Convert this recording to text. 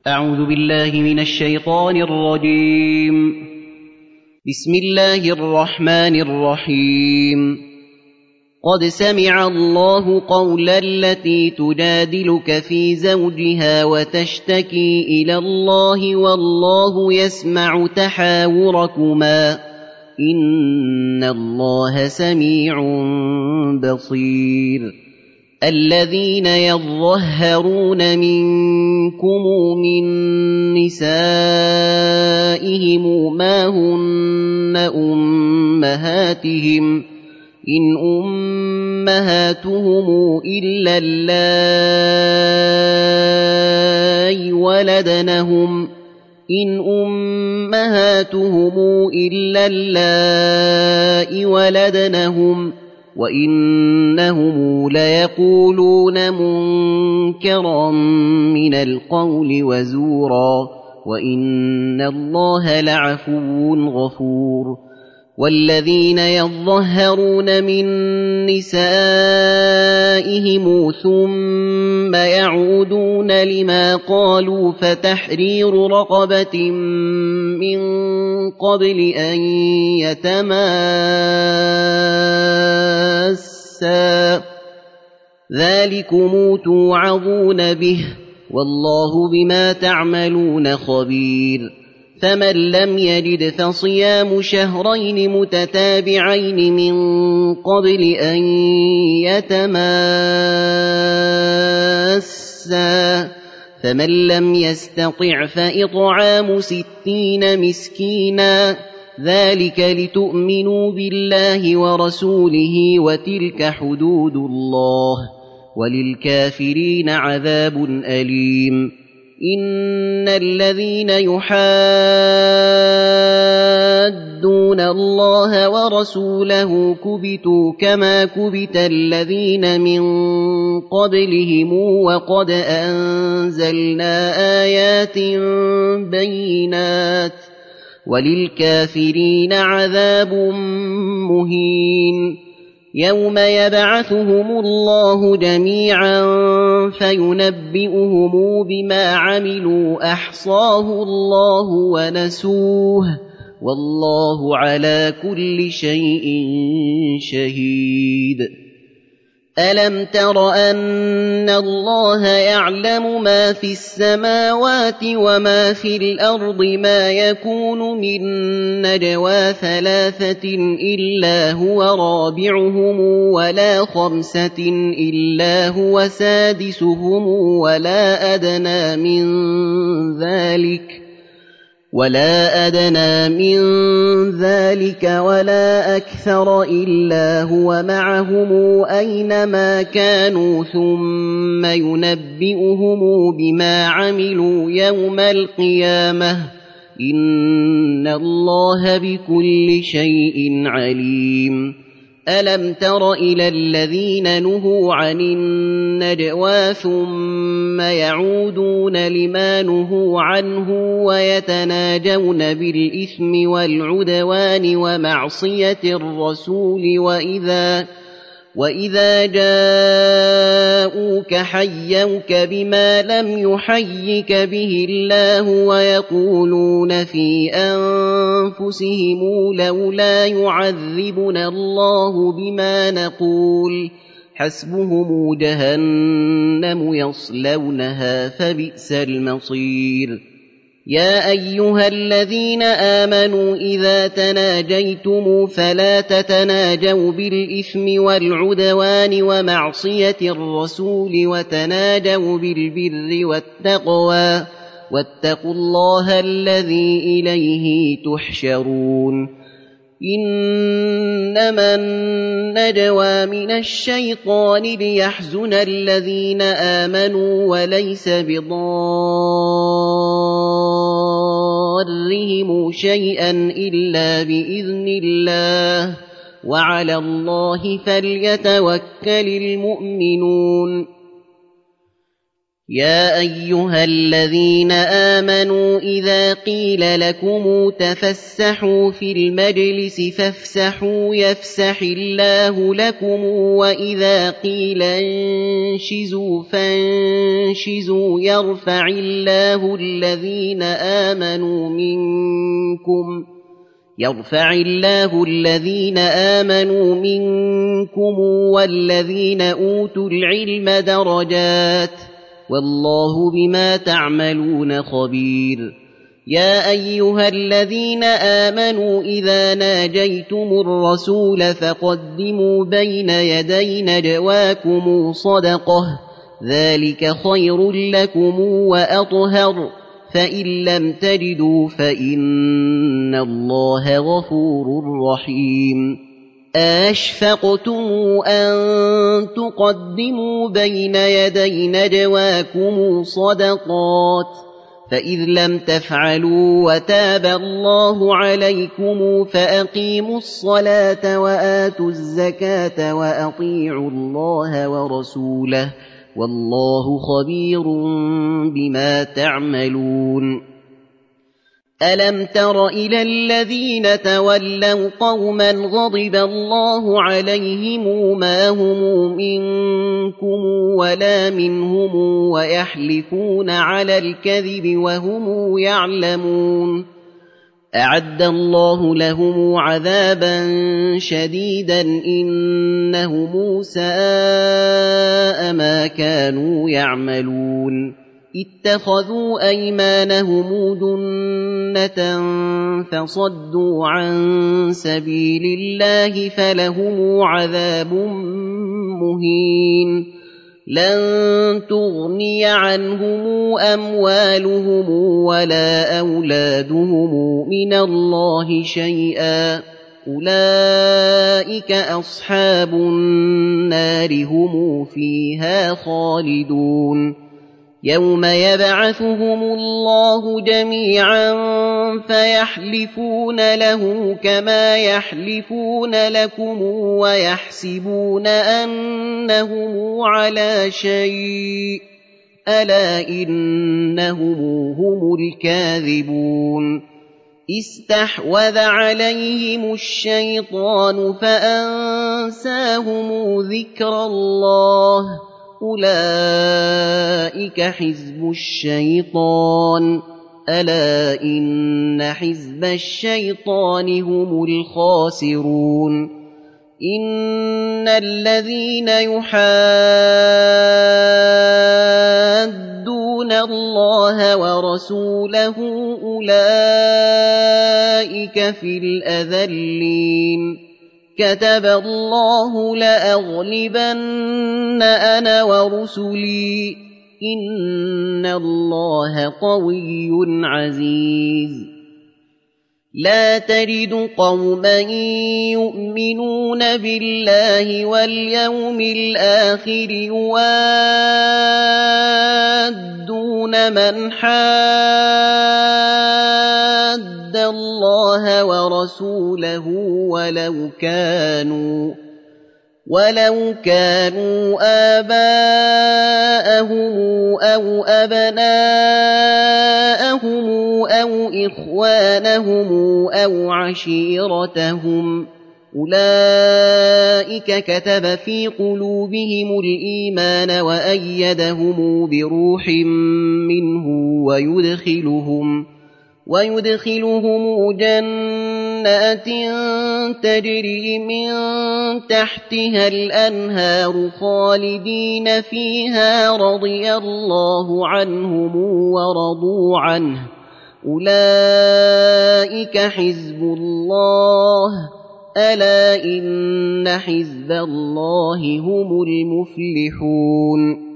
أعوذ بالله من الشيطان الرجيم. بسم الله الرحمن الرحيم. قد سمع الله قول التي تجادلك في زوجها وتشتكي إلى الله والله يسمع تحاوركما إن الله سميع بصير. الذين يظهرون منكم من نسائهم ما هن أمهاتهم إن أمهاتهم إلا اللائي ولدنهم وإنهم ليقولون منكرا من القول وزورا وإن الله لعفو غفور. والذين يظهرون من نسائهم ثم يعودون لما قالوا فتحرير رقبة من قبل أن يتماسا ذلكم توعظون به والله بما تعملون خبير. فمن لم يجد فصيام شهرين متتابعين من قبل أن يتماسا فمن لم يستطع فإطعام 60 مسكينا ذلك لتؤمنوا بالله ورسوله وتلك حدود الله وللكافرين عذاب أليم. إن الذين يحادون الله ورسوله كبتوا كما كبت الذين من قبلهم وقد أنزلنا آيات بينات وللكافرين عذاب مهين. يوم يبعثهم الله جميعا فينبئهم بما عملوا أحصاه الله ونسوه والله على كل شيء شهيد. ألم تر أن الله يعلم ما في السماوات وما في الأرض ما يكون من نجوى 3 إلا هو رابعهم ولا 5 إلا هو سادسهم ولا أدنى من ذلك ولا أكثر إلا هو معهم أينما كانوا ثم ينبئهم بما عملوا يوم القيامة إن الله بكل شيء عليم. ألم تر إلى الذين نهوا عن النجوى ثم يعودون لما نهوا عنه ويتناجون بالإثم والعدوان ومعصية الرسول وإذا جاءوك حيوك بما لم يحيك به الله ويقولون في أنفسهم لولا يعذبنا الله بما نقول حسبهم جهنم يصلونها فبئس المصير. يا أيها الذين آمنوا إذا تناجيتم فلا تتناجوا بالإثم والعدوان ومعصية الرسول وتناجوا بالبر والتقوى واتقوا الله الذي إليه تحشرون. إنما النجوى من الشيطان ليحزن الذين آمنوا وليس بضارهم شيئا إلا بإذن الله وعلى الله فليتوكل المؤمنون. يا أيها الذين آمنوا إذا قيل لكم تفسحوا في المجلس فافسحوا يفسح الله لكم وإذا قيل انشزوا فانشزوا يرفع الله الذين آمنوا منكم والذين أوتوا العلم درجات والله بما تعملون خبير يا أيها الذين آمنوا إذا ناجيتم الرسول فقدموا بين يدي نجواكم صدقة ذلك خير لكم وأطهر فإن لم تجدوا فإن الله غفور رحيم أشفقتم أن تقدموا بين يدي نجواكم صدقات فإذ لم تفعلوا وتاب الله عليكم فأقيموا الصلاة وآتوا الزكاة وأطيعوا الله ورسوله والله خبير بما تعملون ألم تر إلى الذين تولوا قوما غضب الله عليهم ما هم منكم ولا منهم ويحلفون على الكذب وهم يعلمون أعد الله لهم عذابا شديدا إنهم ساء ما كانوا يعملون اتخذوا أيمانهم جنة فصدوا عن سبيل الله فلهم عذاب مهين لن تغني عنهم أموالهم ولا أولادهم من الله شيئا أولئك أصحاب النار هم فيها خالدون يوم يبعثهم الله جميعا فيحلفون له كما يحلفون لكم ويحسبون أنهم على شيء ألا إنهم هم الكاذبون استحوذ عليهم الشيطان فأنساهم ذكر الله أولئك حزب الشيطان ألا إن حزب الشيطان هم الخاسرون إن الذين يحادون الله ورسوله أولئك في الأذلين كتب الله لأغلبن أنا ورسلي إن الله قوي عزيز لا تجد قوما يؤمنون بالله واليوم الآخر يوادون من حاد الله ورسوله ولو كانوا آباءهم أو أبناءهم أو إخوانهم أو عشيرتهم أولئك كتب في قلوبهم الإيمان وأيدهم بروح منه ويدخلهم جنات تجري من تحتها الأنهار خالدين فيها رضي الله عنهم ورضوا عنه أولئك حزب الله ألا إن حزب الله هم المفلحون